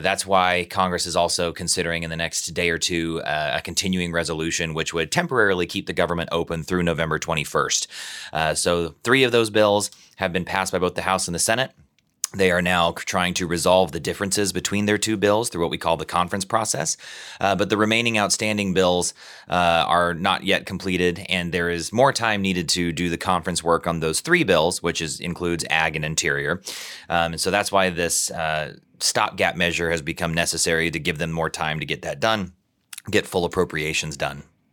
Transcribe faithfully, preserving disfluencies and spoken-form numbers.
That's why Congress is also considering in the next day or two uh, a continuing resolution, which would temporarily keep the government open through November twenty-first. Uh, so three of those bills have been passed by both the House and the Senate. They are now trying to resolve the differences between their two bills through what we call the conference process. Uh, but the remaining outstanding bills uh, are not yet completed, and there is more time needed to do the conference work on those three bills, which is includes ag and interior. Um, and so that's why this uh, stopgap measure has become necessary to give them more time to get that done, get full appropriations done.